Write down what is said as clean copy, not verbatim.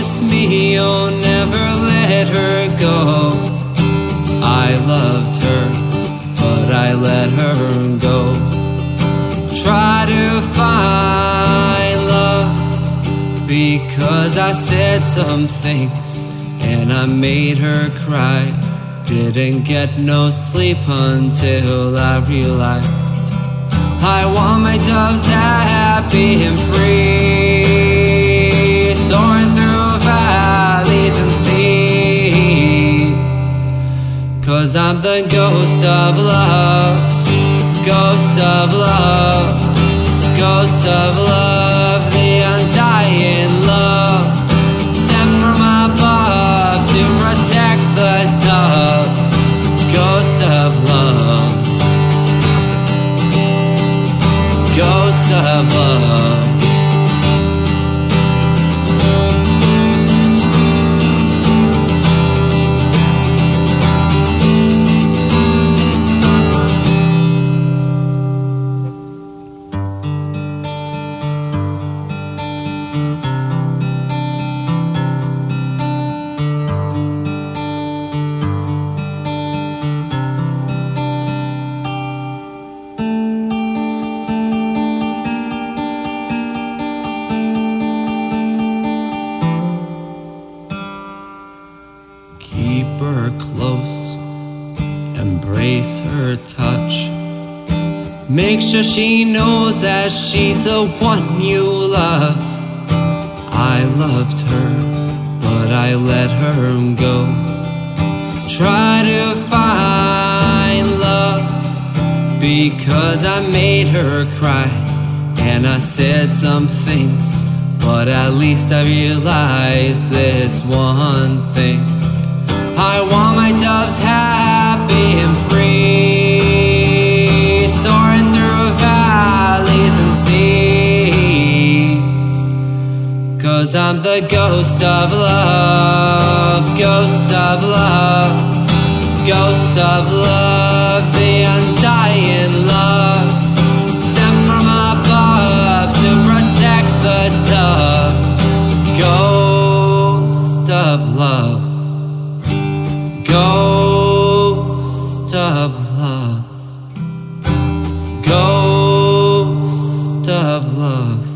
promise me you'll never let her go. I loved her, but I let her go. Try to find love, because I said some things and I made her cry. Didn't get no sleep until I realized I want my doves happy and free, soaring through valleys and seas. 'Cause I'm the ghost of love, ghost of love, ghost of love, the undying love, sent from above to protect the doves. Ghost of love, ghost of love. Keep her close, embrace her touch. Make sure she knows that she's the one you love. I loved her, but I let her go. Try to find love, because I made her cry. And I said some things, but at least I realized this one thing. I want my doves happy and free, soaring through valleys and seas. 'Cause I'm the ghost of love, ghost of love, ghost of love, the undying love, sent from above to protect the doves. Ghost of love, ghost of love, ghost of love.